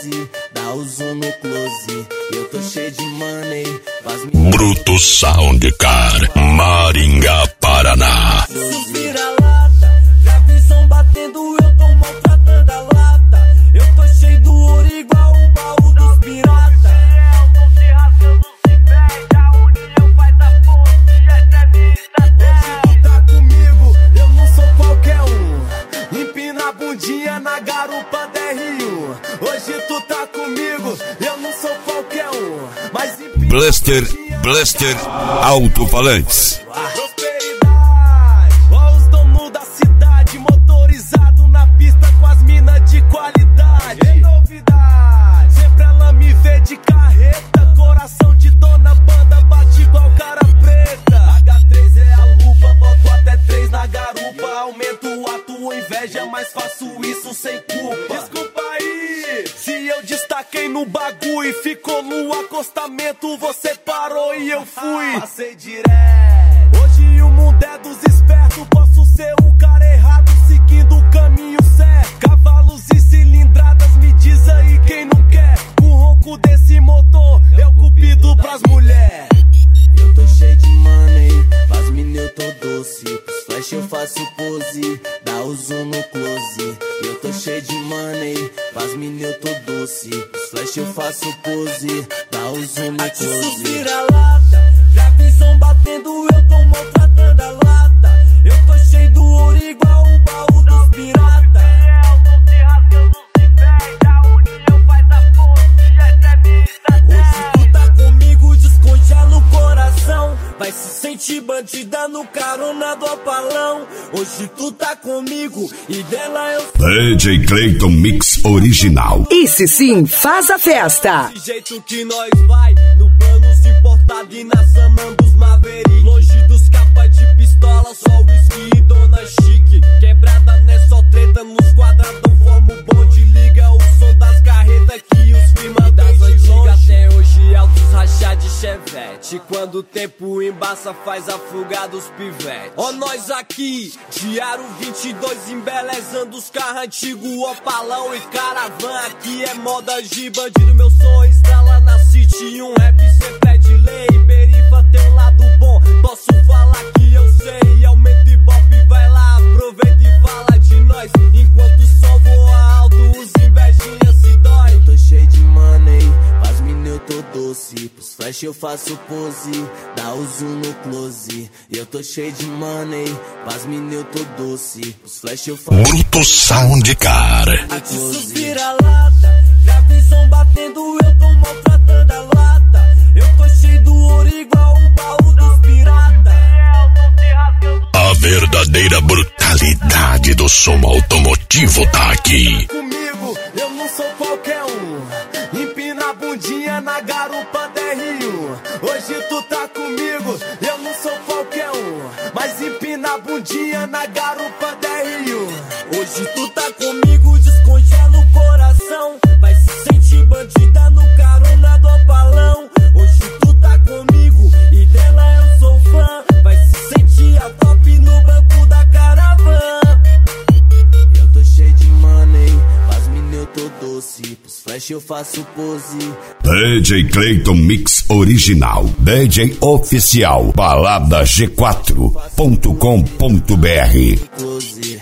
pose, dá o zoom no close. Eu tô cheio de money. Bruto Soundcar, Maringá, Paraná. Vira-lata, gravizão batendo, eu tô maltratando a lata. Eu tô cheio do ouro igual o baú dos piratas. Não se rasgando, se perde, a união faz a força e essa é minha estratégia. Hoje tu tá comigo, eu não sou qualquer um. Empina a bundinha na garupa DR1. Hoje tu tá comigo, eu não sou qualquer um. Mas Blaster Alto-Falantes. Prosperidade, ó os donos da cidade, motorizado na pista com as minas de qualidade. Tem novidade, sempre ela me vê de carreta, coração de dona banda, bate igual cara preta. H3 é a lupa, boto até 3 na garupa, aumento a tua inveja, mas faço isso sem culpa. Desculpa aí, se eu destaquei no bagulho e ficou no acostamento, você parou e eu fui. Passei direto. Hoje o mundo é dos espertos, posso ser o cara errado, seguindo o caminho certo. Cavalos e cilindradas, me diz aí quem não quer. Com o ronco desse motor, é o cupido pras mulheres. Eu tô cheio de money, faz mina eu tô doce. Pros flash eu faço pose, dá o zoom no close. Eu tô cheio de money, faz mina eu tô doce. Pros flash eu faço pose, dá o zoom no close. Vira-lata, gravizão batendo, eu tô maltratando a lata. Eu tô cheio do ouro igual o baú dos piratas. Não se rasgando, se perde, a união faz a força e essa é minha estratégia. Hoje tu tá comigo, descongela o coração. Vai se sentir bandida no carona do opalão. Hoje tu tá comigo e dela eu DJ Clayton Mix Original. Esse sim faz a festa. desse jeito que nós vai, no planos importado e na Saman dos Maverick. Longe dos capas de pistola, só whisky e dona chique. Quebrada não é só treta, nos quadradão forma o bonde. Liga o som das carretas que os firma das antigas. Até hoje altos rachar de chevette. Quando o tempo embaça faz a fuga dos pivete. Ó nós aqui, diário 22 embelezando os carros antigos. Opalão e caravan, aqui é moda de bandido. Meu som estrala na city, um rap sempre é de lei. Perifa tem um lado bom, posso falar que eu sei. Aumenta e bop, vai lá, aproveita e fala de nós. Enquanto o som voa alto, os invejinhas se dói. Eu tô cheio de money, faz mina eu tô doce. Pros flash eu faço pose, dá o zoom no close. Eu tô cheio de money, faz mina eu tô doce. Pros flash eu faço Bruto Soundcar. Atiço vira-lata, gravizão batendo, eu tô maltratando a lata. Eu tô cheio do ouro igual o baú dos piratas. A verdadeira brutalidade do som automotivo tá aqui. Comigo, eu não sou qualquer um. Empina a bundinha na garupa DR1. Hoje tu tá comigo, eu não sou qualquer um. Mas empina a bundinha na garupa DR1. Hoje tu tá comigo, descongela o coração. Vai se sentir bandida no carona do opalão. Hoje tu tá comigo e dela eu sou fã. Vai se sentir a top no banco da caravana. Eu tô cheio de money, faz mina eu tô doce. Pros flash eu faço pose. DJ Clayton Mix Original. DJ Oficial. Balada G4.com.br. Close.